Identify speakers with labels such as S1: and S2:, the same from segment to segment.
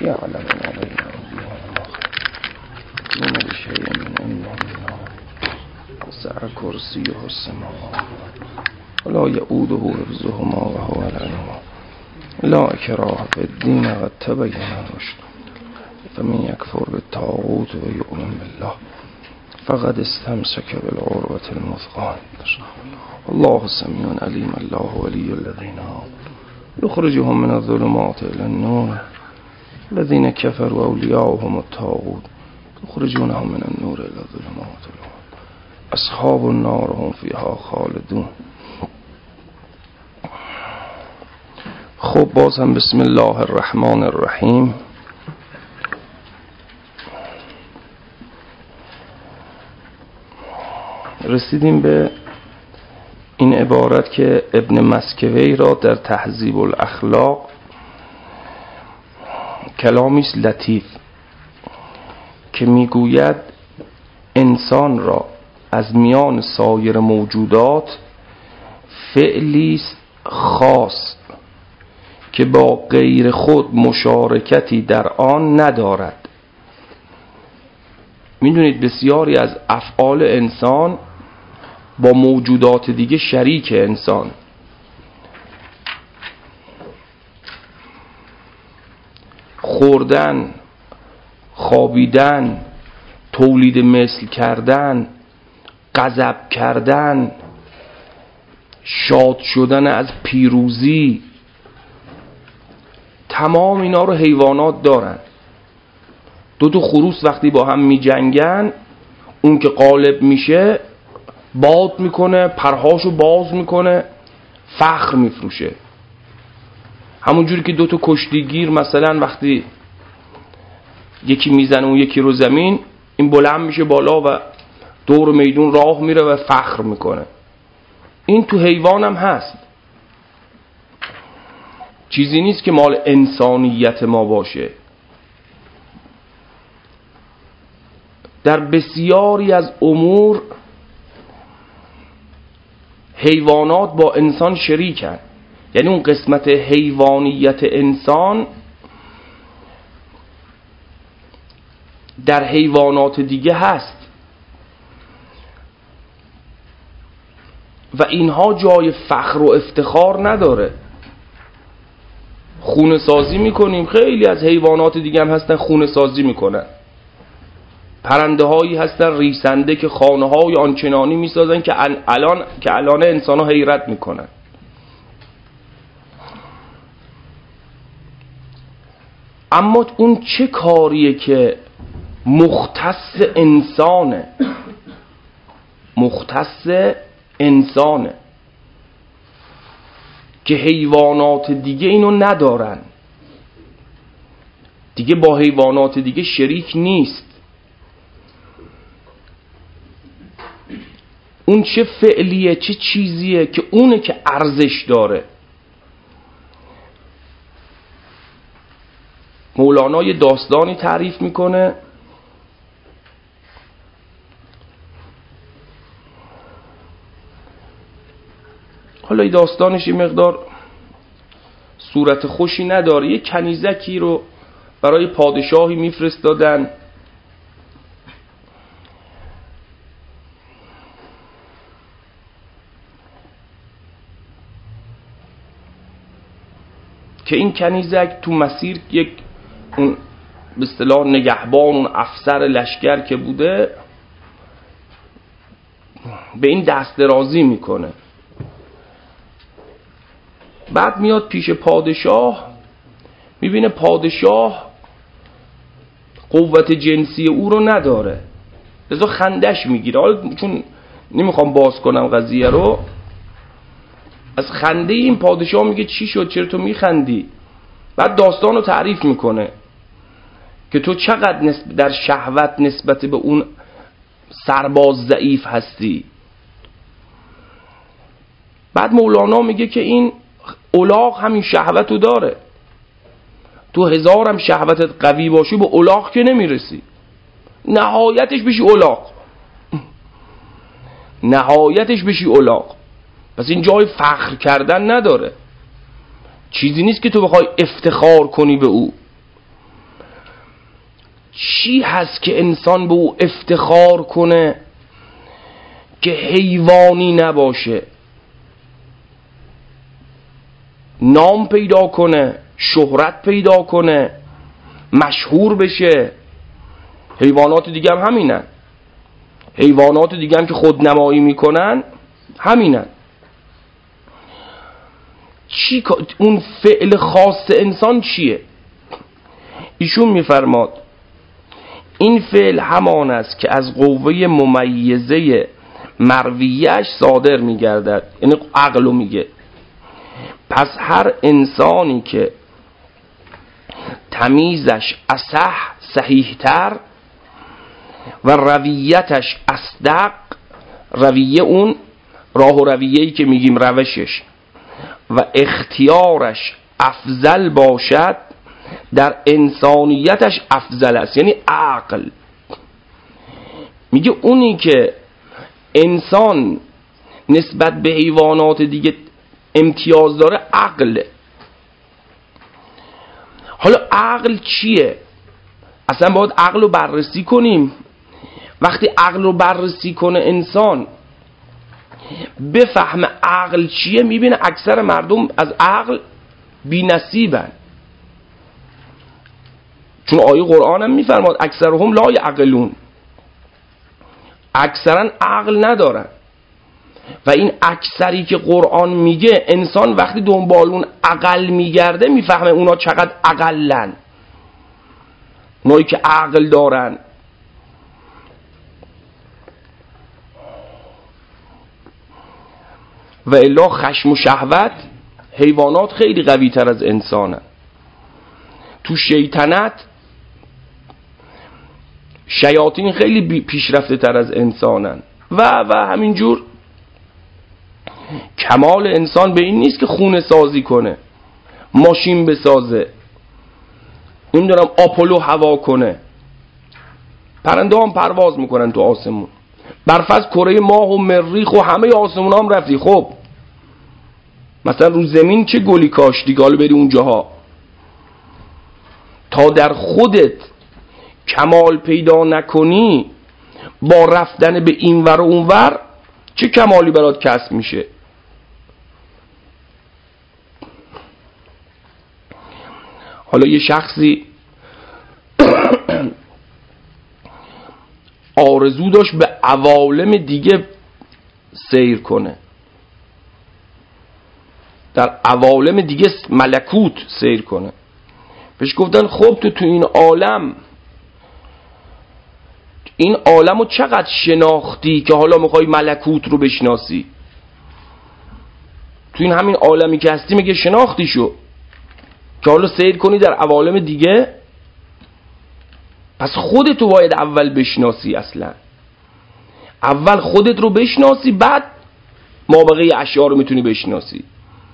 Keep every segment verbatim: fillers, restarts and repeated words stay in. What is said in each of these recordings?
S1: يعلم ما بين أيديهم وما بشيء من علمه وسع كرسيه السماوات ولا يؤوده حفظهما وهو العلي لا إكراه في الدين قد تبين الرشد فمن يكفر بالطاغوت ويؤمن بالله فقد استمسك بالعروة الوثقى الله سميع عليم الله ولي الذين آمنوا يخرجهم من الظلمات إلى النور الذين كفروا أولياؤهم الطاغوت يخرجونهم من النور إلى الظلمات أصحاب النار هم فيها خالدون. خب باز هم بسم الله الرحمن الرحیم. رسیدیم به این عبارت که ابن مسکوی را در تهذیب الاخلاق کلامی است لطیف که میگوید انسان را از میان سایر موجودات فعلی است خاص که با غیر خود مشارکتی در آن ندارد. میدونید بسیاری از افعال انسان با موجودات دیگه شریک انسان. خوردن، خوابیدن، تولید مثل کردن، غضب کردن، شاد شدن از پیروزی، تمام اینا رو حیوانات دارن. دو تا خروس وقتی با هم می جنگن، اون که غالب میشه باد میکنه، پرهاشو باز میکنه، فخر میفروشه. همون جوری که دو تا کشتیگیر مثلا وقتی یکی میزنه اون یکی رو زمین، این بلند میشه بالا و دور میدون راه میره و فخر میکنه. این تو حیوان هم هست، چیزی نیست که مال انسانیت ما باشه. در بسیاری از امور حیوانات با انسان شریکن، یعنی اون قسمت حیوانیت انسان در حیوانات دیگه هست و اینها جای فخر و افتخار نداره. خونه سازی میکنیم، خیلی از حیوانات دیگه هم هستن خونه سازی میکنن. پرنده هایی هستن ریسنده که خانه های آنچنانی میسازن که الان که الان انسان ها حیرت میکنن. اما اون چه کاریه که مختص انسانه، مختص انسانه که حیوانات دیگه اینو ندارن، دیگه با حیوانات دیگه شریک نیست. اون چه فعلیه، چه چیزیه که اونه که ارزش داره. مولانا یه داستانی تعریف میکنه حالا این داستانش یه مقدار صورت خوشی نداره. یه کنیزکی رو برای پادشاهی میفرستادن که این کنیزک تو مسیر یک اون به اصطلاح نگهبان، اون افسر لشکر که بوده، به این دست درازی میکنه. بعد میاد پیش پادشاه، میبینه پادشاه قوت جنسی او رو نداره، لذا خندش میگیره. حالا چون نمیخوام باز کنم قضیه رو، از خنده این پادشاه میگه چی شد، چرا تو میخندی؟ بعد داستان رو تعریف میکنه که تو چقدر در شهوت نسبت به اون سرباز ضعیف هستی. بعد مولانا میگه که این الاغ همین شهوت رو داره. تو هزارم شهوتت قوی باشی به الاغ که نمیرسی، نهایتش بشی الاغ، نهایتش بشی الاغ. پس این جای فخر کردن نداره، چیزی نیست که تو بخوای افتخار کنی به او. چی هست که انسان به او افتخار کنه که حیوانی نباشه، نام پیدا کنه، شهرت پیدا کنه، مشهور بشه؟ حیوانات دیگه هم همینن، حیوانات دیگه هم که خودنمایی میکنن همینن. چی اون فعل خاص انسان چیه؟ ایشون میفرماد این فعل همان است که از قوه ممیزه مرویه‌اش صادر میگردد، یعنی عقلو میگه. پس هر انسانی که تمیزش اصح صحیحتر و رویتش اصدق، رویه اون راه و رویه‌ای که میگیم روشش، و اختیارش افضل باشد، در انسانیتش افضل است، یعنی عقل. میگه اونی که انسان نسبت به حیوانات دیگه امتیاز داره عقله. حالا عقل چیه؟ اصلا باید عقل رو بررسی کنیم. وقتی عقل رو بررسی کنه انسان بفهمه عقل چیه، میبینه اکثر مردم از عقل بی نصیبن. چون آیه قرآن هم میفرماد اکثرهم لا یعقلون، اکثرا عقل ندارن. و این اکثری که قرآن میگه انسان وقتی دنبال اون عقل میگرده میفهمه اونا چقدر عقلن، اونایی که عقل دارن. و الا خشم و شهوت، حیوانات خیلی قوی تر از انسانن. تو شیطنت شیاطین خیلی پیشرفته تر از انسانن. و و همینجور کمال انسان به این نیست که خونه سازی کنه، ماشین بسازه، نمیدونم آپولو هوا کنه. پرنده هم پرواز میکنن تو آسمون، برفض کره ماه و مریخ و همه آسمون هم رفتی. خب مثلا رو زمین چه گلی کاشتی، حالا بری اونجاها. تا در خودت کمال پیدا نکنی با رفتن به این ور و اون ور چه کمالی برات کسب میشه؟ حالا یه شخصی آرزو داشت به عوالم دیگه سیر کنه، در عوالم دیگه ملکوت سیر کنه. بهش گفتن خب تو تو این عالم این عالم رو چقدر شناختی که حالا میخوای ملکوت رو بشناسی؟ تو این همین عالمی که هستی میگه شناختی شو که حالا سیر کنی در عوالم دیگه؟ پس خودتو باید اول بشناسی. اصلا اول خودت رو بشناسی، بعد مابقی اشیاء رو میتونی بشناسی.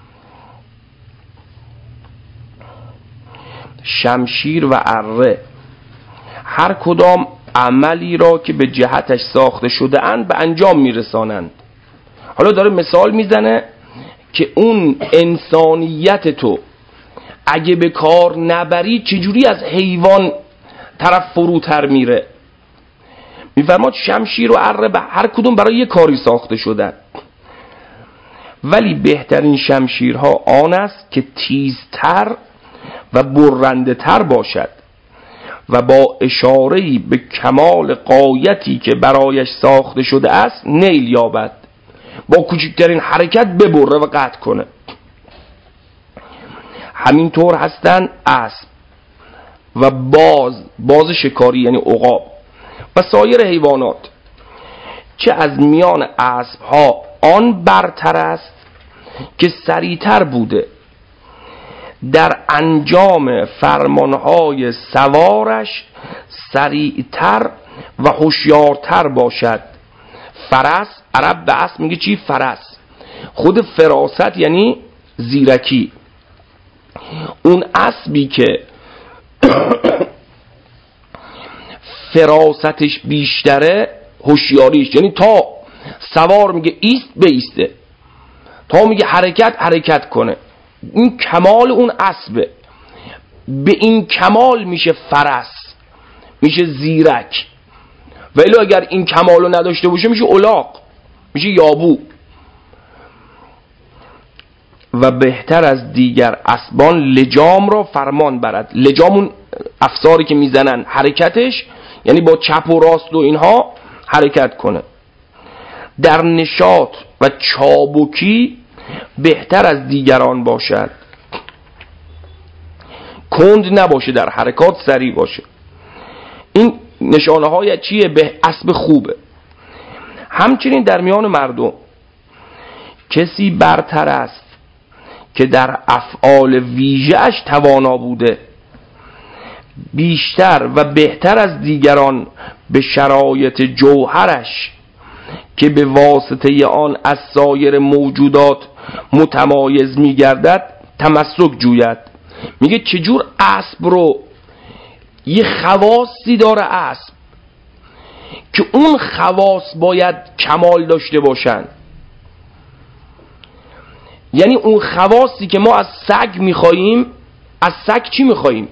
S1: شمشیر و اره هر کدام عملی را که به جهتش ساخته شده اند به انجام میرسانند. حالا داره مثال میزنه که اون انسانیت تو اگه به کار نبری چجوری از حیوان طرف فروتر میره. میفرماد شمشیر و اره به هر کدوم برای یه کاری ساخته شدن، ولی بهترین شمشیرها آن است که تیزتر و برنده تر باشد و با اشاره‌ای به کمال غایتی که برایش ساخته شده است نیل یابد، با کوچکترین حرکت ببره و قطع کنه. همینطور هستند اسب و باز، باز شکاری یعنی عقاب، و سایر حیوانات، چه از میان اسب ها آن برتر است که سریعتر بوده در انجام فرمانهای سوارش سریعتر و هوشیارتر باشد. فرس، عرب به اسب میگه چی؟ فرس. خود فراست یعنی زیرکی. اون اسبی که فراستش بیشتره هوشیاریش، یعنی تا سوار میگه ایست بیسته، تا میگه حرکت حرکت کنه. این کمال اون اسبه، به این کمال میشه فرس. میشه زیرک. ولی اگر این کمالو نداشته باشه میشه الاغ، میشه یابو. و بهتر از دیگر اسبان لجام را فرمان برد. لجام اون افساری که میزنن حرکتش یعنی با چپ و راست و اینها حرکت کنه. در نشاط و چابکی بهتر از دیگران باشد، کند نباشه، در حرکات سریع باشه. این نشانه های چیه؟ به اسب خوبه. همچنین در میان مردم کسی برتر است که در افعال ویژه‌اش توانا بوده، بیشتر و بهتر از دیگران به شرایط جوهرش که به واسطه آن از سایر موجودات متمایز می گردد تمسک جوید. میگه چجور اسب رو، یه خواصی داره اسب که اون خواص باید کمال داشته باشن. یعنی اون خواصی که ما از سگ میخواییم، از سگ چی میخواییم؟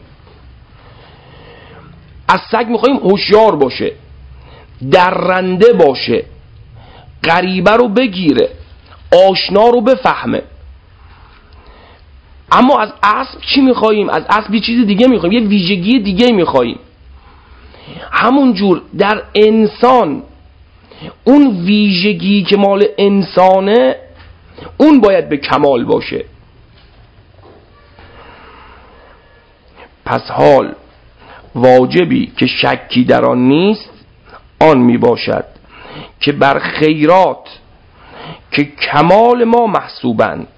S1: از سگ میخواییم هوشیار باشه، درنده باشه، غریبه رو بگیره، آشنا رو بفهمه. اما از اسب چی میخواییم؟ از اسب یه چیز دیگه میخواییم، یه ویژگی دیگه میخواییم. همون جور در انسان اون ویژگی که مال انسانه اون باید به کمال باشه. پس حال واجبی که شکی در آن نیست آن می باشد که بر خیرات که کمال ما محسوبند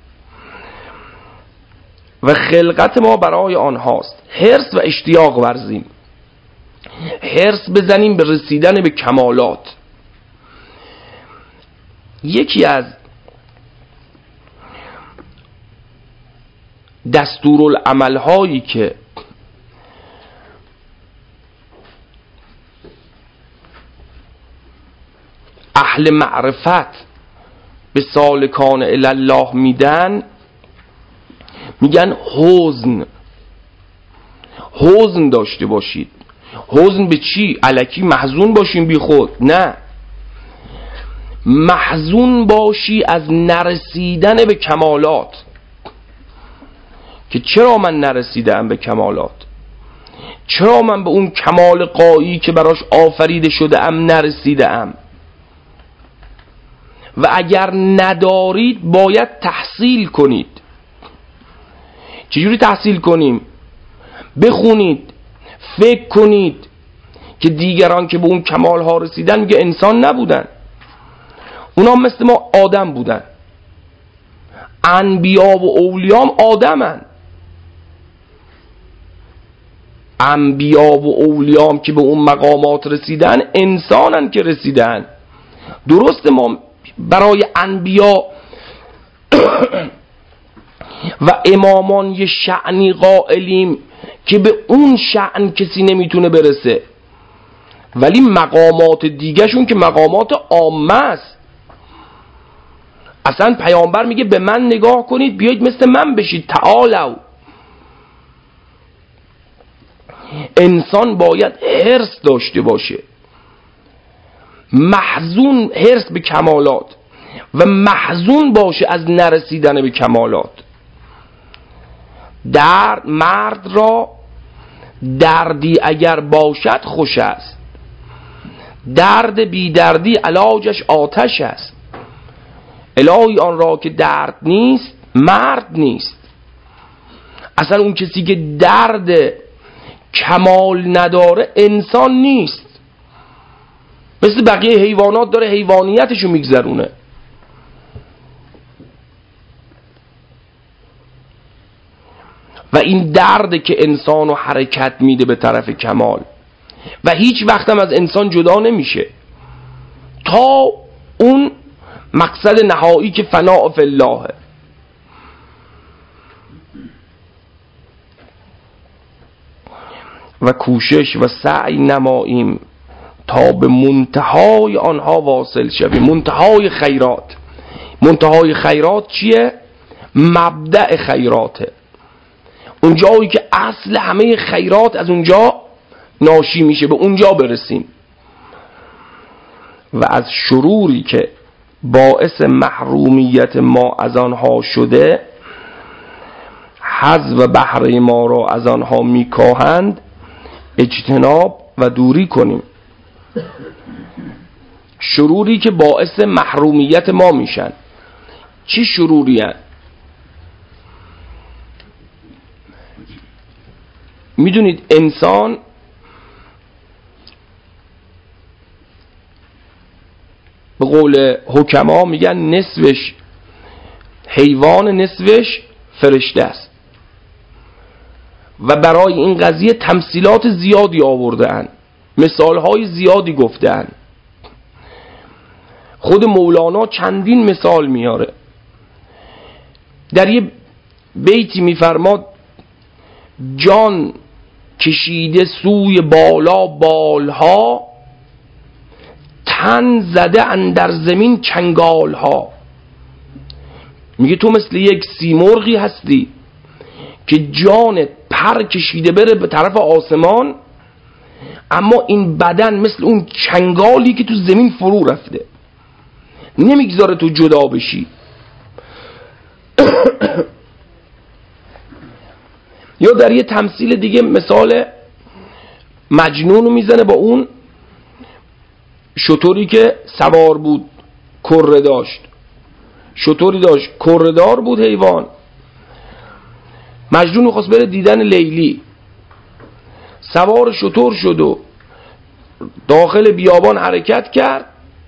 S1: و خلقت ما برای آنهاست حرص و اشتیاق ورزیم، حرص بزنیم به رسیدن به کمالات. یکی از دستورالعمل هایی که اهل معرفت به سالکان الله میدن، میگن حزن. حزن داشته باشید. حزن به چی؟ الکی محزون باشیم بی خود؟ نه، محزون باشی از نرسیدن به کمالات، که چرا من نرسیدم به کمالات، چرا من به اون کمال قایی که براش آفریده شده ام نرسیده ام. و اگر ندارید باید تحصیل کنید. چجوری تحصیل کنیم؟ بخونید، فکر کنید که دیگران که به اون کمال ها رسیدن میگه انسان نبودن، اونا مثل ما آدم بودن. انبیا و اولیام آدمن. انبیا و اولیام که به اون مقامات رسیدن انسانن که رسیدن. درست ما برای انبیا و امامان یه شأنی قائلیم که به اون شأن کسی نمیتونه برسه، ولی مقامات دیگهشون که مقامات عامه است. اصلا پیامبر میگه به من نگاه کنید بیایید مثل من بشید، تعالوا. انسان باید حرص داشته باشه، محزون، حرص به کمالات و محزون باشه از نرسیدن به کمالات. درد مرد را دردی اگر باشد خوش است، درد بی دردی علاجش آتش است. الهی آن را که درد نیست مرد نیست. اصلا اون کسی که درد کمال نداره انسان نیست، مثل بقیه حیوانات داره حیوانیتشو میگذرونه. و این درد که انسانو حرکت میده به طرف کمال و هیچ وقت هم از انسان جدا نمیشه تا اون مقصد نهایی که فناء فی الله. و کوشش و سعی نماییم تا به منتهای آنها واصل شویم. منتهای خیرات، منتهای خیرات چیه؟ مبدأ خیراته. اون جایی که اصل همه خیرات از اونجا ناشی میشه، به اونجا برسیم. و از شروری که باعث محرومیت ما از آنها شده، حظ و بهره ما را از آنها میکاهند، اجتناب و دوری کنیم. شروری که باعث محرومیت ما میشن. چی شروری هست؟ میدونید انسان به قول حکما میگن نصفش حیوان نصفش فرشته است و برای این قضیه تمثیلات زیادی آورده‌اند، مثالهای زیادی گفته‌اند. خود مولانا چندین مثال میاره. در یه بیتی میفرماد جان کشیده سوی بالا بالها، تن زده اندر زمین چنگالها. میگه تو مثل یک سیمرغی هستی که جانت پر کشیده بره به طرف آسمان، اما این بدن مثل اون چنگالی که تو زمین فرو رفته، نمیگذاره تو جدا بشی. یا در یه تمثیل دیگه مثال مجنون رو میزنه با اون شطوری که سوار بود، کره داشت، شطوری داشت کره دار بود حیوان. مجنون خواست بره دیدن لیلی، سوار شطور شد و داخل بیابان حرکت کرد.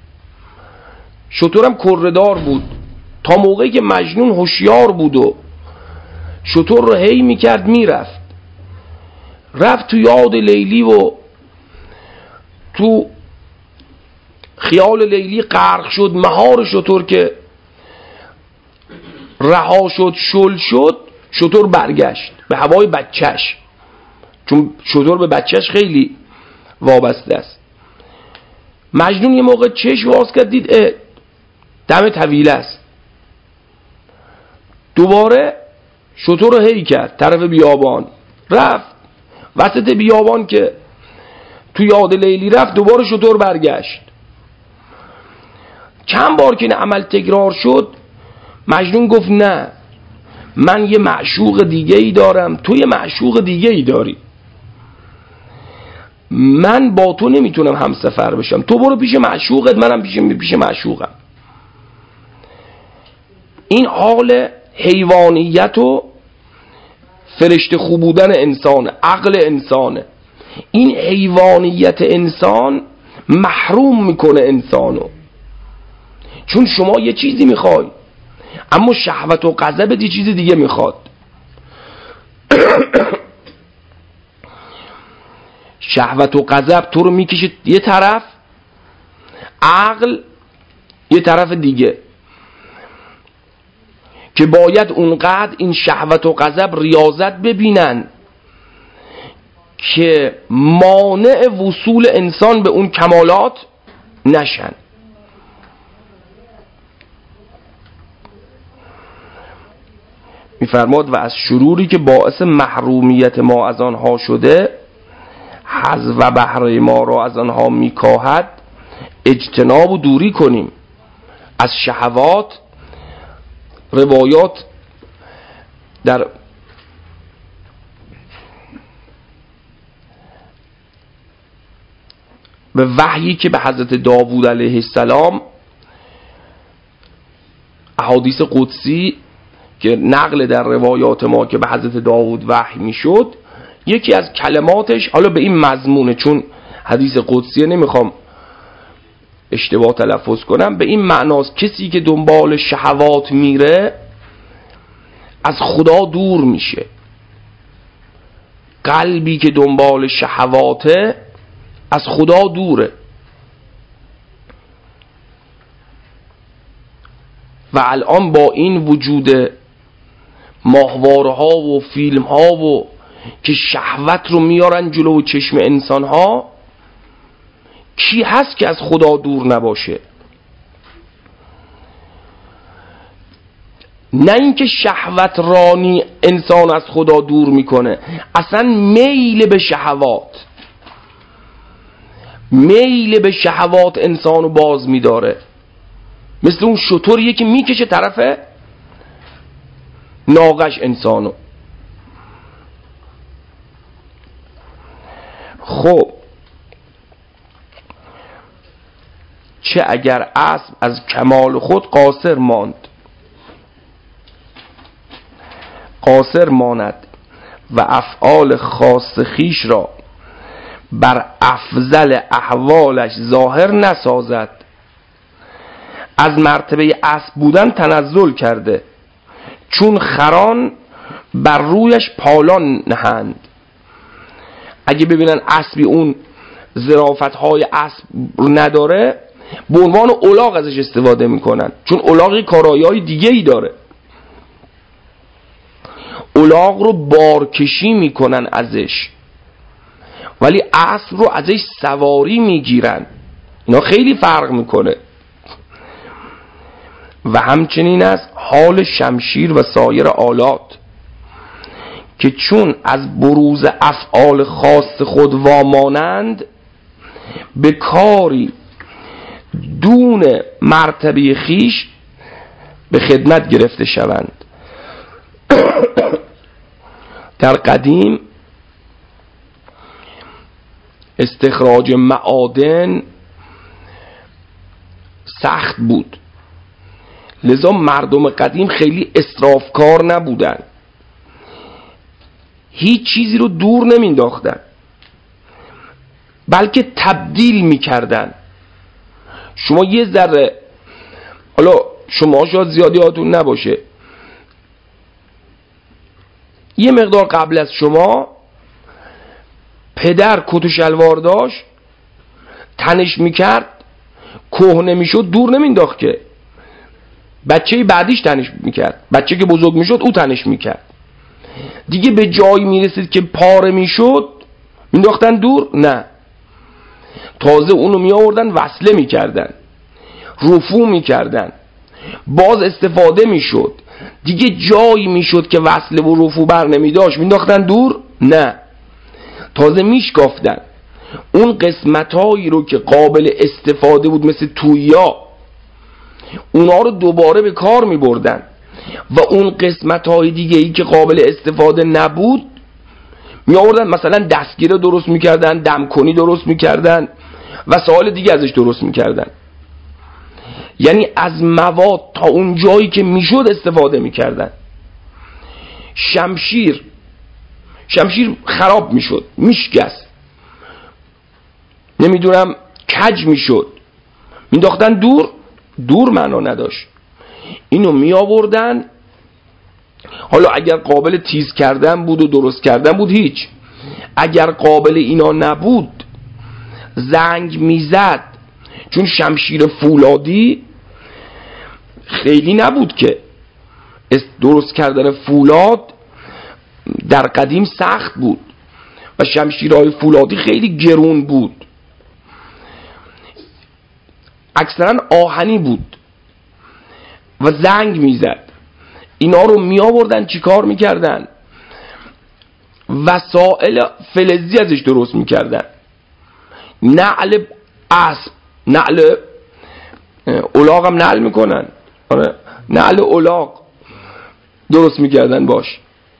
S1: شطورم کره دار بود. تا موقعی که مجنون هوشیار بود و شطور رو هی میکرد میرفت، رفت تو یاد لیلی و تو خیال لیلی غرق شد. مهار شطور که رها شد، شل شد، شطور برگشت به هوای بچهش، چون شطور به بچهش خیلی وابسته است. مجنون یه موقع چشم باز کرد، دید اه دم طویل است. دوباره شطور رو هی کرد طرف بیابان، رفت وسط بیابان که تو یاد لیلی رفت، دوباره شطور برگشت. چند بار که این عمل تکرار شد، مجنون گفت نه، من یه معشوق دیگه ای دارم، تو یه معشوق دیگه ای داری، من با تو نمیتونم همسفر بشم، تو برو پیش معشوقت، منم پیش پیش معشوقم. این حال حیوانیت و فرشته خوب بودن انسان، عقل انسانه. این حیوانیت انسان محروم میکنه انسانو، چون شما یه چیزی میخوای اما شهوت و غضبت یه چیز دیگه میخواد. شهوت و غضب تو رو میکشه یه طرف، عقل یه طرف دیگه، که باید اونقدر این شهوت و غضب ریاضت ببینن که مانع وصول انسان به اون کمالات نشن. میفرماد و از شروری که باعث محرومیت ما از آنها شده، حظ و بهره ما را از آنها میکاهد، اجتناب و دوری کنیم. از شهوات روایات در به وحیی که به حضرت داوود علیه السلام، احادیث قدسی که نقل در روایات ما که به حضرت داوود وحی میشد، یکی از کلماتش حالا به این مضمونه، چون حدیث قدسیه نمیخوام اشتباه تلفظ کنم، به این معناست کسی که دنبال شهوات میره از خدا دور میشه. قلبی که دنبال شهواته از خدا دوره. و الان با این وجود ماهوارها و فیلم ها و که شهوت رو میارن جلو چشم انسان ها، کی هست که از خدا دور نباشه؟ نه اینکه شهوت رانی انسان از خدا دور میکنه، اصلا میل به شهوات. میل به شهوات انسانو باز میداره، مثل اون شطوریه که میکشه طرف ناقش انسانو. خب چه اگر اسب از کمال خود قاصر ماند، قاصر ماند و افعال خاص خیش را بر افضل احوالش ظاهر نسازد. از مرتبه اسب بودن تنزل کرده، چون خران بر رویش پالان نهند. اگه ببینن اسبی اون ظرافت‌های اسب نداره، به عنوان الاغ ازش استفاده میکنن، چون الاغی کارایی‌های دیگه ای داره. الاغ رو بارکشی میکنن ازش، ولی اسب رو ازش سواری میگیرن. اینا خیلی فرق میکنه. و همچنین از حال شمشیر و سایر آلات که چون از بروز افعال خاص خود وامانند، به کاری دون مرتبه خیش به خدمت گرفته شوند. در قدیم استخراج معادن سخت بود، لذا مردم قدیم خیلی اسرافکار نبودن، هیچ چیزی رو دور نمینداختن، بلکه تبدیل میکردن. شما یه ذره، حالا شما شاید زیادی یادتون نباشه، یه مقدار قبل از شما پدر کت و شلوار داشت، تنش میکرد، کهنه میشد، دور نمینداخت که بچه بعدیش تنش میکرد، بچه که بزرگ میشد او تنش میکرد. دیگه به جایی میرسید که پاره میشد مینداختن دور؟ نه، تازه اونو میآوردن وصله میکردن، رفو میکردن، باز استفاده میشد، دیگه جایی میشد که وصله و رفو بر نمیداشت مینداختن دور؟ نه، تازه میشکافتن اون قسمتایی رو که قابل استفاده بود، مثل تویا، اونا رو دوباره به کار می بردن و اون قسمت‌های دیگه ای که قابل استفاده نبود می آوردن، مثلا دستگیره درست می کردن، دمکنی درست می کردن، وسایل دیگه ازش درست می کردن. یعنی از مواد تا اون جایی که می شد استفاده می کردن. شمشیر شمشیر خراب می شد، میشکست، نمیدونم کج می شد، می داختن دور؟ دور معنا نداشت. اینو می آوردن، حالا اگر قابل تیز کردن بود و درست کردن بود هیچ، اگر قابل اینا نبود زنگ میزد، چون شمشیر فولادی خیلی نبود که، درست کردن فولاد در قدیم سخت بود و شمشیرهای فولادی خیلی گرون بود، اکثرا آهنی بود و زنگ میزد. اینا رو می آوردن چی کار میکردن؟ وسائل فلزی ازش درست میکردن، نعل اسب، نعل الاغ هم نعل میکنن، نعل الاغ درست میکردن باش.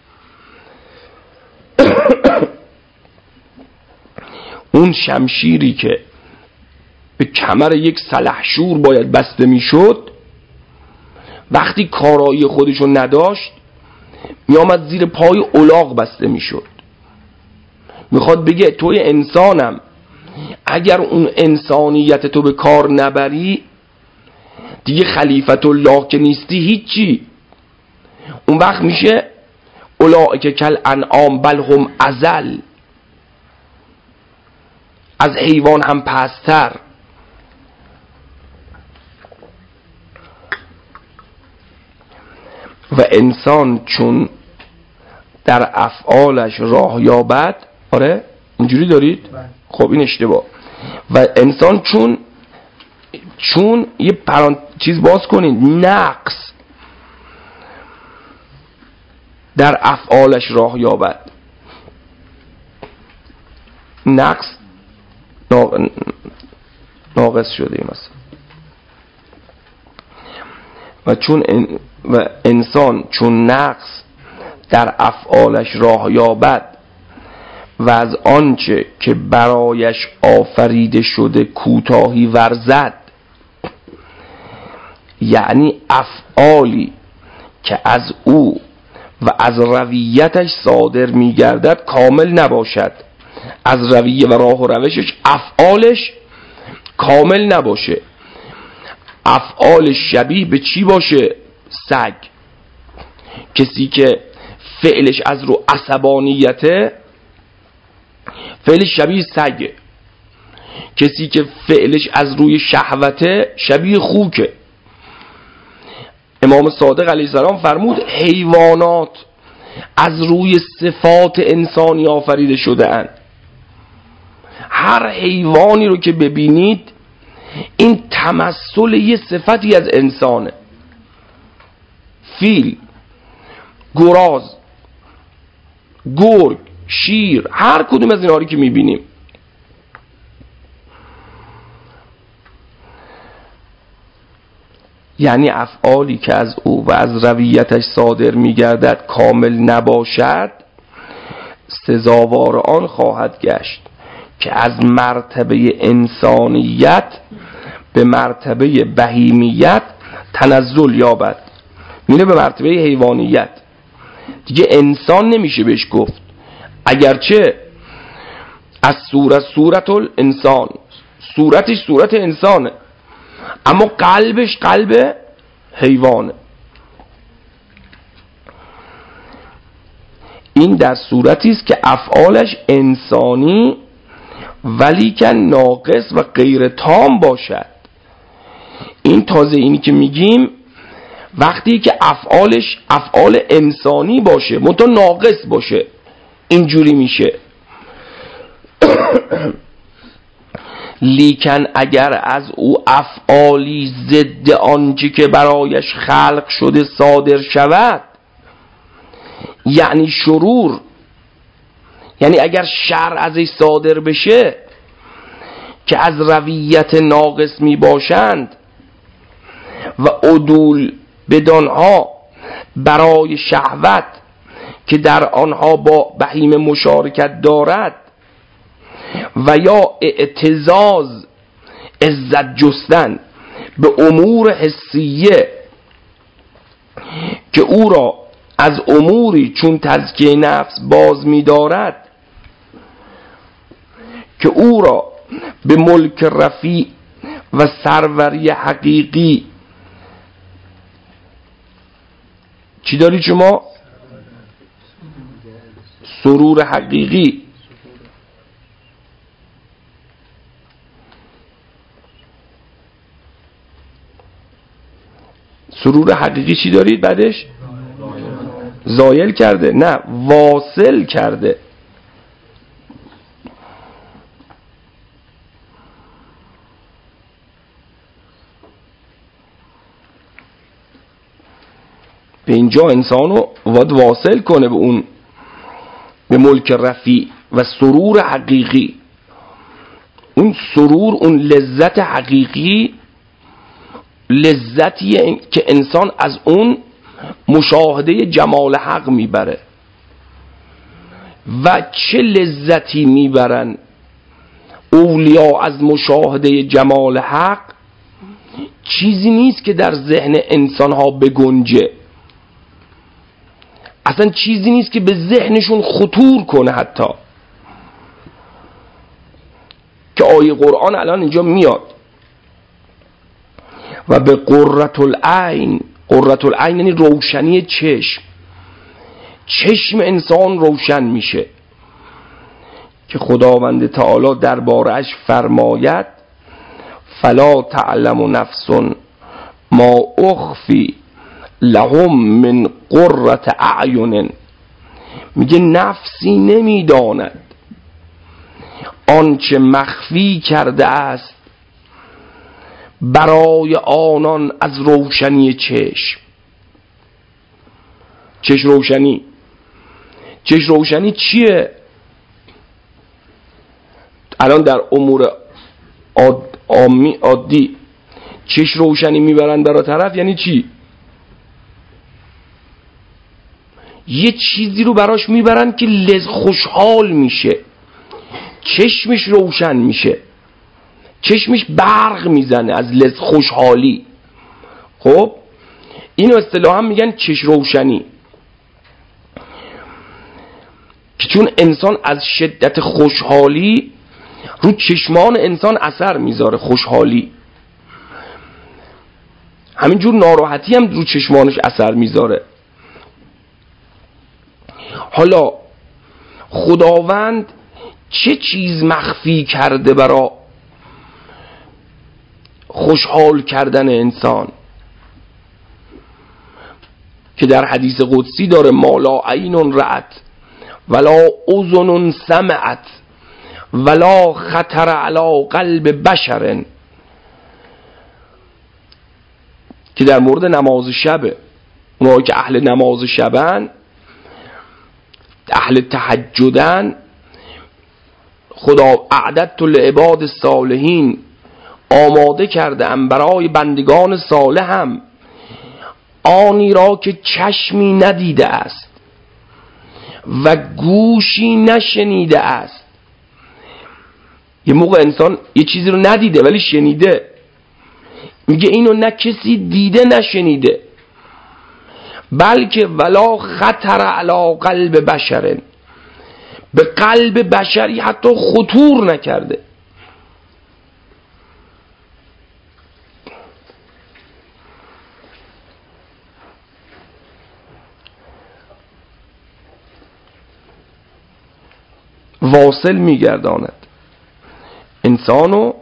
S1: اون شمشیری که به کمر یک سلحشور باید بسته میشد، وقتی کارایی خودشو نداشت میامد زیر پای الاغ بسته میشد. میخواد بگه توی انسانم، اگر اون انسانیت تو به کار نبری دیگه خلیفت الله که نیستی هیچی. اون وقت میشه اولئک کل انعام بل هم اضل، از حیوان هم پستر. و انسان چون در افعالش راه یابد، آره اینجوری دارید؟ خب این اشتباه. و انسان چون چون یه پران چیز باز کنید، نقص در افعالش راه یابد. نقص ناقص شده مثلا. و چون و انسان چون نقص در افعالش راه یابد و از آنچه که برایش آفریده شده کوتاهی ورزد، یعنی افعالی که از او و از رویتش صادر می گردد کامل نباشد، از رویه و راه و روشش افعالش کامل نباشه. افعال شبیه به چی باشه؟ سگ. کسی که فعلش از رو عصبانیته فعلش شبیه سگه. کسی که فعلش از روی شهوته شبیه خوکه. امام صادق علیه السلام فرمود حیوانات از روی صفات انسانی آفریده شده اند. هر حیوانی رو که ببینید این تمثل یه صفتی از انسانه. فیل، گراز، گرگ، شیر، هر کدوم از اینها رو که میبینیم یعنی افعالی که از او و از رویتش صادر میگردد کامل نباشد، سزاوار آن خواهد گشت که از مرتبه انسانیت به مرتبه بهیمیت تنزل یابد. میره به مرتبه حیوانیت، دیگه انسان نمیشه بهش گفت، اگرچه از صورت صورت الانسان، صورتش صورت انسانه اما قلبش قلب حیوانه. این در صورتی است که افعالش انسانی ولی که ناقص و غیر تام باشد. این تازه اینی که میگیم وقتی که افعالش افعال انسانی باشه منتها ناقص باشه اینجوری میشه. لیکن اگر از او افعالی ضد آنچه که برایش خلق شده صادر شود، یعنی شرور، یعنی اگر شر ازش صادر بشه که از رویت ناقص می باشند و عدول بدانها برای شهوت که در آنها با بهیمه مشارکت دارد و یا اعتزاز عزت جستن به امور حسیه که او را از اموری چون تزکیه نفس باز می دارد که او را به ملک رفیع و سروری حقیقی چی داری شما؟ سرور حقیقی. سرور حقیقی چی دارید بعدش؟ زایل کرده، نه واصل کرده. به اینجا انسانو باید واصل کنه به اون، به ملک رفیع و سرور حقیقی. اون سرور، اون لذت حقیقی، لذتیه که انسان از اون مشاهده جمال حق میبره. و چه لذتی میبرن اولیا از مشاهده جمال حق؟ چیزی نیست که در ذهن انسانها بگنجه، اصلا چیزی نیست که به ذهنشون خطور کنه. حتی که آیه قرآن الان اینجا میاد و به قرة العین، قرة العین یعنی روشنی چشم، چشم انسان روشن میشه که خداوند تعالی درباره‌اش فرماید فلا تعلم نفس ما اخفی لهم من قرة اعین. میگه نفسی نمیداند آنچه مخفی کرده است برای آنان از روشنی چشم. چشم روشنی، چشم روشنی چیه؟ الان در امور عامی عادی چش روشنی میبرن برای طرف یعنی چی؟ یه چیزی رو براش میبرن که لذ خوشحال میشه، چشمش روشن میشه، چشمش برق میزنه از لذ خوشحالی. خب اینو اصطلاحا میگن چش روشنی، که چون انسان از شدت خوشحالی رو چشمان انسان اثر میذاره. خوشحالی همینجور ناراحتی هم رو چشمانش اثر میذاره. حالا خداوند چه چیز مخفی کرده برای خوشحال کردن انسان که در حدیث قدسی داره مالا عین رأت ولا اذن سمعت ولا خطر علی قلب بشر، که در مورد نماز شبه. اونایی که اهل نماز شبن، اهل تهجدن، خدا اعددت لعباد الصالحین، آماده کرده ام برای بندگان صالحم آنی را که چشمی ندیده است و گوشی نشنیده است. یه موقع انسان یه چیزی رو ندیده ولی شنیده، میگه اینو نه کسی دیده نشنیده، بلکه ولا خطر علی قلب بشر، به قلب بشری حتی خطور نکرده. واصل میگرداند انسانو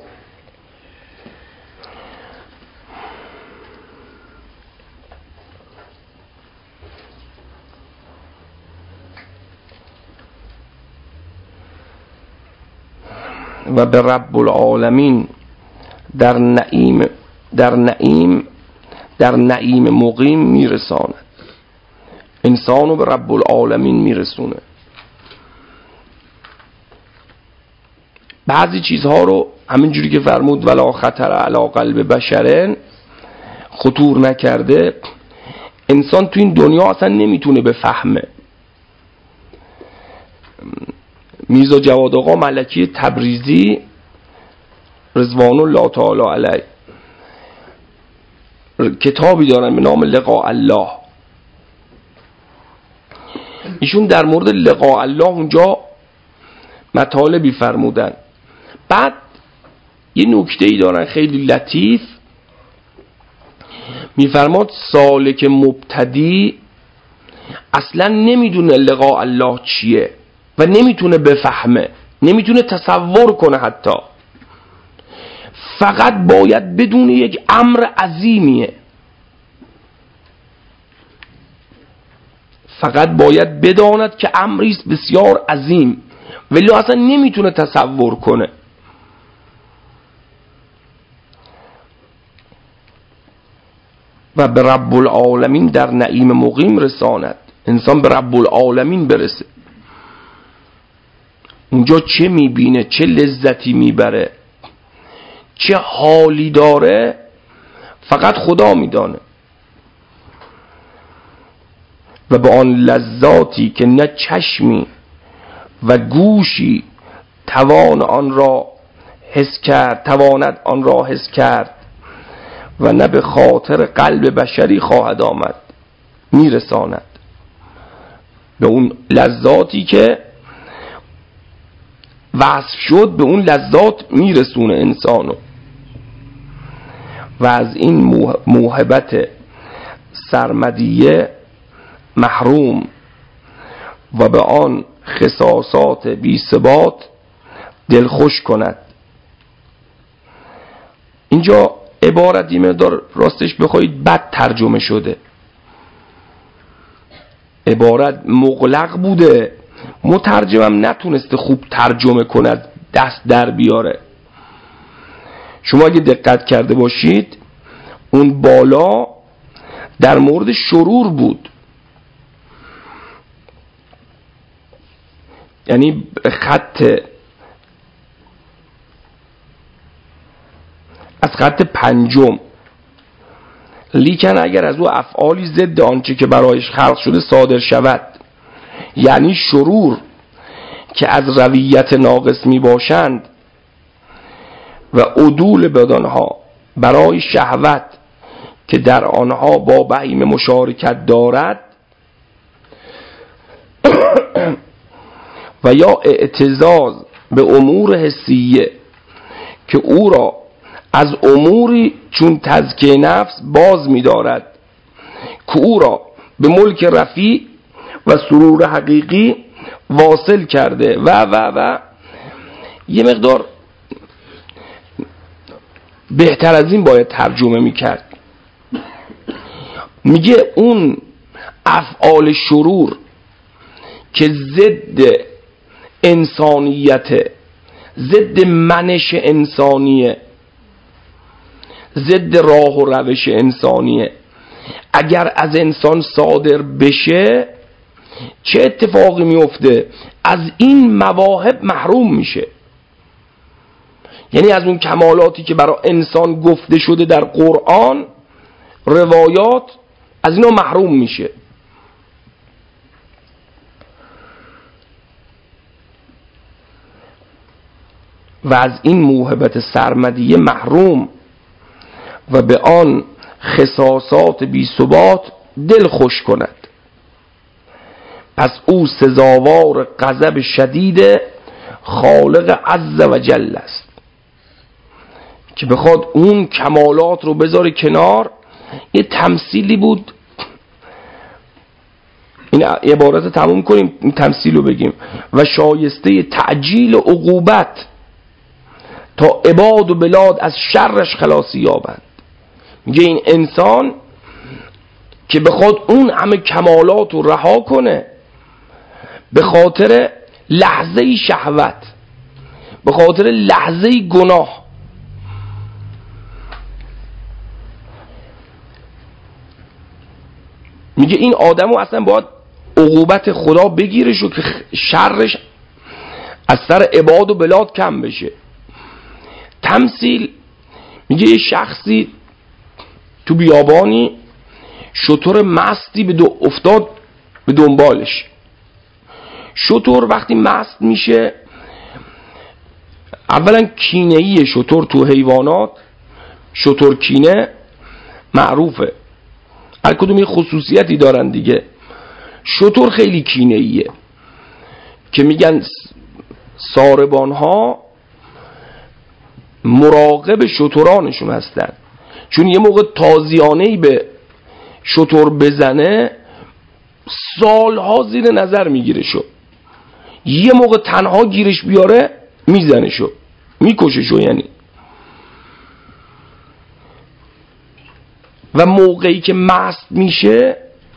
S1: و به رب العالمین در نعیم در نعیم در نعیم مقیم میرساند. انسانو به رب العالمین میرسونه. بعضی چیزها رو همینجوری که فرمود ولا خطر علی قلب بشرن، خطور نکرده، انسان تو این دنیا اصلا نمیتونه بفهمه. میرزا جواد آقا ملکی تبریزی رضوان الله تعالی علیه کتابی دارن به نام لقاء الله. ایشون در مورد لقاء الله اونجا مطالبی فرمودن. بعد یه نکته‌ای دارن خیلی لطیف، میفرماد سالک مبتدی اصلا نمیدونه لقاء الله چیه و نمیتونه بفهمه، نمیتونه تصور کنه، حتی فقط باید بدون یک امر عظیمیه، فقط باید بداند که امری است بسیار عظیم، ولی اصلا نمیتونه تصور کنه. و به رب العالمین در نعیم مقیم رساند. انسان به رب العالمین برسه، اونجا چه میبینه، چه لذتی میبره، چه حالی داره، فقط خدا میدانه. و به آن لذاتی که نه چشمی و گوشی توان آن را حس کرد تواند آن را حس کرد و نه به خاطر قلب بشری خواهد آمد، میرساند. به اون لذاتی که وصف شد به اون لذات میرسونه انسانو. و از این موهبت سرمدیه محروم و به آن خصاصات بی ثبات دلخوش کند. اینجا عبارتی مقدار راستش بخواید بد ترجمه شده، عبارت مغلق بوده، مترجمم نتونسته خوب ترجمه کند، دست در بیاره. شما اگه دقت کرده باشید اون بالا در مورد شرور بود، یعنی خط خط پنجم، لیکن اگر از او افعالی ضد آنچه که برایش خلق شده صادر شود، یعنی شرور که از رویت ناقص می باشند و عدول بدانها برای شهوت که در آنها با بهیمه مشارکت دارد و یا اعتزاز به امور حسیه که او را از اموری چون تزکیه نفس باز می دارد که او را به ملک رفیع و سرور حقیقی واصل کرده و و و یه مقدار بهتر از این باید ترجمه میکرد. میگه اون افعال شرور که ضد انسانیت، ضد منش انسانیه، ضد راه و روش انسانیه، اگر از انسان صادر بشه چه اتفاقی میفته؟ از این مواهب محروم میشه. یعنی از اون کمالاتی که برای انسان گفته شده در قرآن، روایات، از اینا محروم میشه. و از این موهبت سرمدیه محروم و به آن خصاصات بی ثبات دل خوش کند. پس او سزاوار غضب شدید خالق عز و جل است که بخواد اون کمالات رو بذاره کنار. یه تمثیلی بود، این عبارت تموم کنیم این تمثیل رو بگیم: و شایسته تعجیل عقوبت تا عباد و بلاد از شرش خلاصی یابند. میگه این انسان که بخواد اون همه کمالات رو رها کنه به خاطر لحظه شهوت، به خاطر لحظه گناه، میگه این آدمو اصلا باید عقوبت خدا بگیرش و که شرش از سر عباد و بلاد کم بشه. تمثیل میگه یه شخصی تو بیابانی شتر مستی به دو افتاد به دنبالش. شتر وقتی مست میشه، اولا کینه‌ای شتر تو حیوانات، شتر کینه معروفه، هر کدوم یه خصوصیتی دارن دیگه. شتر خیلی کینه‌ایه که میگن ساربان ها مراقب شترانشون هستن، چون یه موقع تازیانه‌ای به شتر بزنه سالها زیر نظر میگیره شو، یه موقع تنها گیرش بیاره میزنه شو، میکشه شو. یعنی و موقعی که مست میشه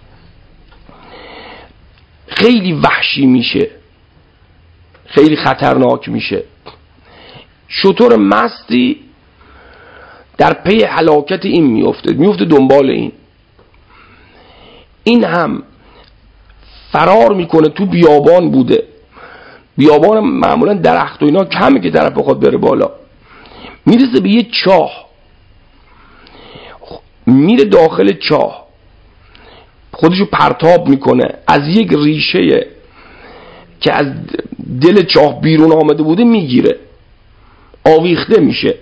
S1: خیلی وحشی میشه، خیلی خطرناک میشه. شتر مستی در پی هلاکت این میفته، میفته دنبال این. این هم فرار میکنه، تو بیابان بوده، بیابان معمولا درخت و اینا کمه که طرف بخواد بره بالا، میرسه به یه چاه، میره داخل چاه، خودشو پرتاب میکنه، از یک ریشه که از دل چاه بیرون آمده بوده میگیره، آویخته میشه.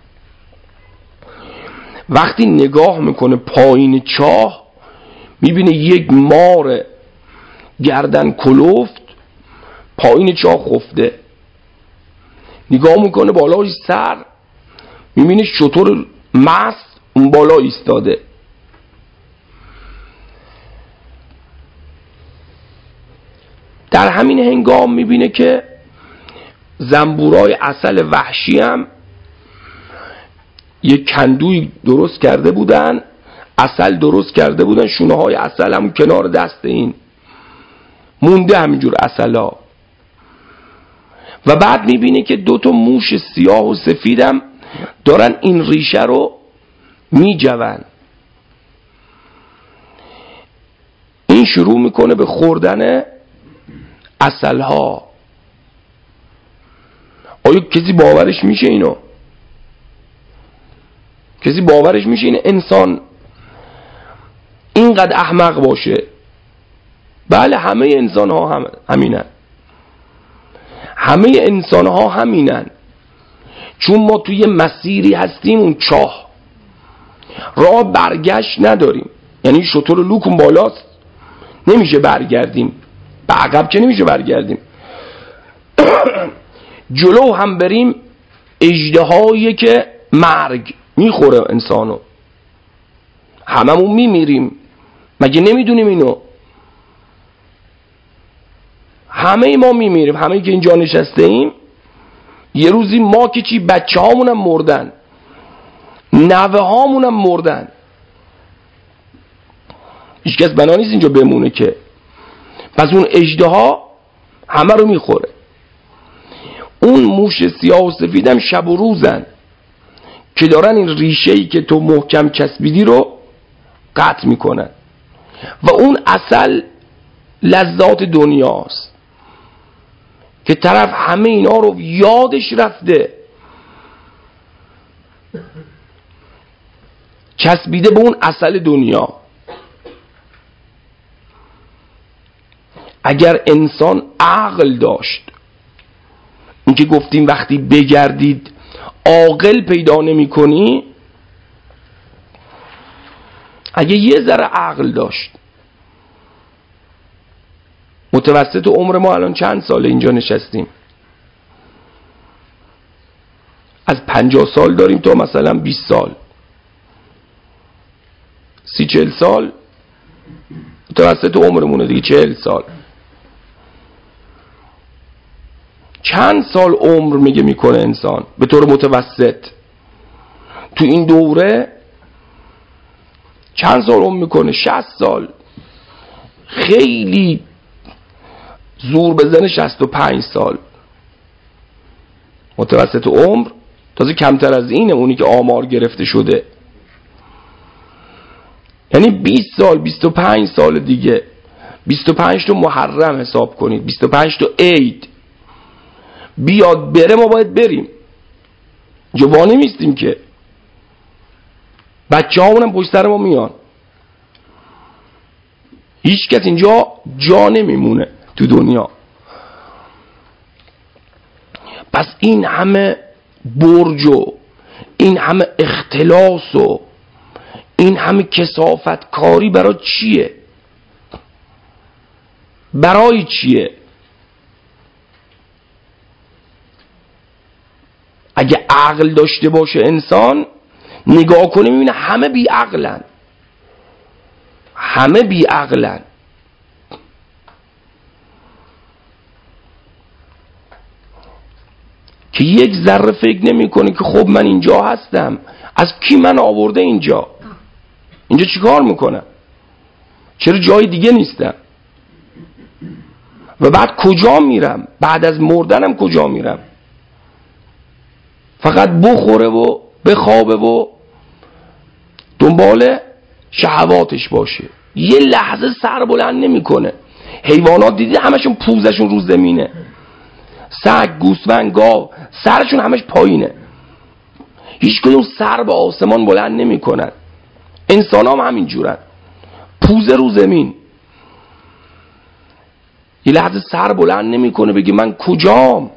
S1: وقتی نگاه میکنه پایین چاه میبینه یک مار گردن کلفت پایین چاه خفته. نگاه میکنه بالای سر میبینه شتر مست اون بالا ایستاده. در همین هنگام میبینه که زنبورای عسل وحشی هم یک کندوی درست کرده بودن، عسل درست کرده بودن، شونه های عسل هم کنار دست این مونده، همینجور عسل ها. و بعد میبینه که دو تا موش سیاه و سفیدم دارن این ریشه رو میجون. این شروع میکنه به خوردن عسل ها. آیا کسی باورش میشه اینو؟ کسی باورش میشه این انسان اینقدر احمق باشه؟ بله، همه انسان ها هم همینن، همه انسان ها همینن. چون ما توی مسیری هستیم، اون چاه راه برگشت نداریم. یعنی شتر لوکون بالاست، نمیشه برگردیم، به عقب که نمیشه برگردیم. جلو هم بریم اژدهایی که مرگ میخوره انسانو، هممون میمیریم، مگه نمیدونیم اینو؟ همه ما میمیریم، همه که اینجا نشسته ایم یه روزی ما که چی، بچه هامونم مردن، نوه هامونم مردن، هیچ کس بنا نیست اینجا بمونه که. پس اون اژدها همه رو میخوره. اون موش سیاه و سفیدم شب و روزن که دارن این ریشه‌ای که تو محکم چسبیدی رو قطع میکنن و اون اصل لذات دنیاست که طرف همه اینا رو یادش رفته، چسبیده به اون اصل دنیا. اگر انسان عقل داشت، این که گفتیم وقتی بگردید عاقل پیدا نمی کنی، اگه یه ذره عقل داشت، متوسط عمر ما الان چند ساله اینجا نشستیم؟ از پنجاه سال داریم تا مثلا بیست سال، سی چهل سال متوسط عمرمونه دیگه، چهل سال. چند سال عمر میگه میکنه انسان به طور متوسط تو این دوره؟ چند سال عمر میکنه؟ شصت سال. خیلی زور بزنه شصت و پنج سال متوسط عمر. تازه کمتر از اینه اونی که آمار گرفته شده، یعنی بیست سال، بیست و پنج سال دیگه. بیست و پنج تا محرم حساب کنید، بیست و پنج تا عید بیاد بره ما باید بریم، جوانی نیستیم که. بچه هامونم پشت سر ما میان، هیچ کس اینجا جا نمیمونه تو دنیا. پس این همه برج و این همه اختلاس و این همه کثافت کاری برای چیه؟ برای چیه؟ اگه عقل داشته باشه انسان، نگاه کنه میبینه همه بی عقلن، همه بی عقلن. که یک ذره فکر نمی کنه که خب من اینجا هستم، از کی من آورده اینجا؟ اینجا چیکار میکنم؟ چرا جای دیگه نیستم؟ و بعد کجا میرم؟ بعد از مردنم کجا میرم؟ فقط بخوره و بخوابه و دنبال شهواتش باشه، یه لحظه سر بلند نمیکنه. حیوانات دیدی همشون پوزشون رو زمینه، سگ، گوسفند، گاو سرشون همش پایینه، هیچ کدوم سر به آسمان بلند نمیکنن. انسان هم همین جورن، پوزه رو زمین، یه لحظه سر بلند نمیکنه بگه من کجام،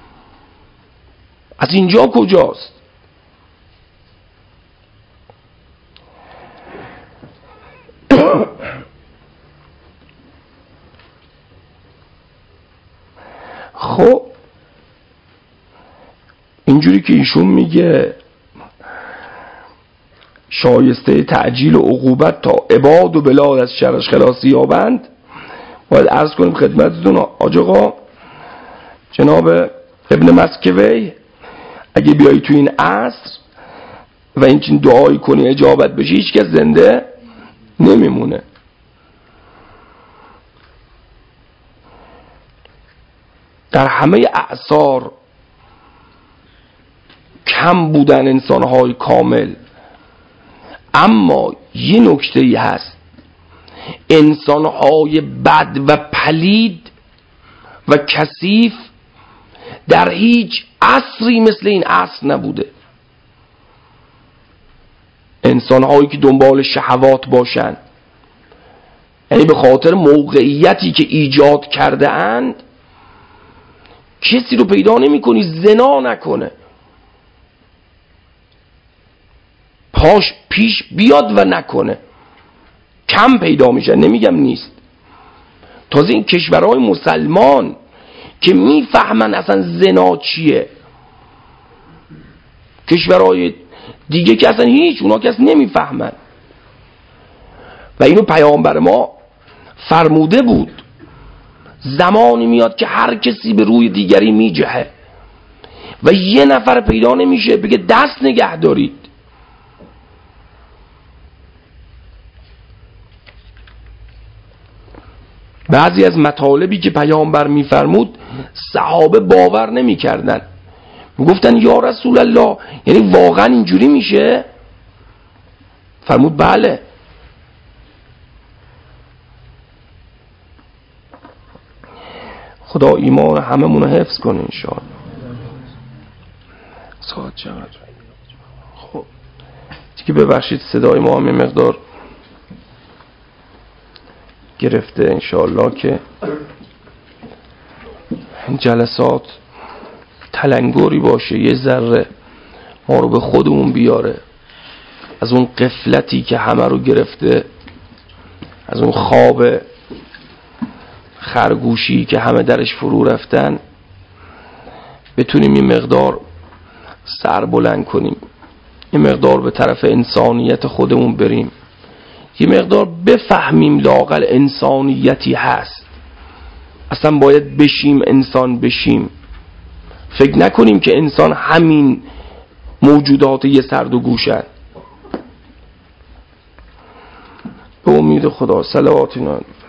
S1: از اینجا کجاست. خب اینجوری که ایشون میگه شایسته تعجیل و عقوبت تا عباد و بلاد از شرش خلاصی یابند، باید عرض کنیم خدمتتون آج آقا جناب ابن مسکوی، اگه بیایی تو این عصر و این چین دعایی کنی اجابت بشی، هیچ کس زنده نمیمونه. در همه اعصار کم بودن انسانهای کامل، اما یه نکته‌ای هست، انسانهای بد و پلید و کثیف در هیچ عصری مثل این عصر نبوده. انسانهایی که دنبال شهوات باشن، یعنی به خاطر موقعیتی که ایجاد کرده اند کسی رو پیدا نمی کنی زنا نکنه، پاش پیش بیاد و نکنه. کم پیدا میشه، نمیگم نیست. تازه این کشورهای مسلمان که میفهمن اصلا زنا چیه، کشورهای دیگه که اصلا هیچ، اونا که اصلا نمیفهمن. و اینو پیامبر ما فرموده بود زمانی میاد که هر کسی به روی دیگری میجهه و یه نفر پیدا نمیشه بگه دست نگه دارید. بعضی از مطالبی که پیامبر میفرمود صحابه باور نمیکردن، میگفتن یا رسول الله یعنی واقعا اینجوری میشه؟ فرمود بله. خدا ایمان هممون رو حفظ کنه انشاءالله. ساعت چقدر؟ خب دیگه ببخشید صدای ما هم مقدار گرفته، انشاءالله که جلسات تلنگری باشه، یه ذره ما رو به خودمون بیاره از اون غفلتی که همه رو گرفته، از اون خواب خرگوشی که همه درش فرو رفتن، بتونیم این مقدار سر بلند کنیم، یه مقدار به طرف انسانیت خودمون بریم، یه مقدار بفهمیم لااقل انسانیتی هست، اصلا باید بشیم انسان بشیم. فکر نکنیم که انسان همین موجودات یه سرد و گوشن. به امید خدا صلوات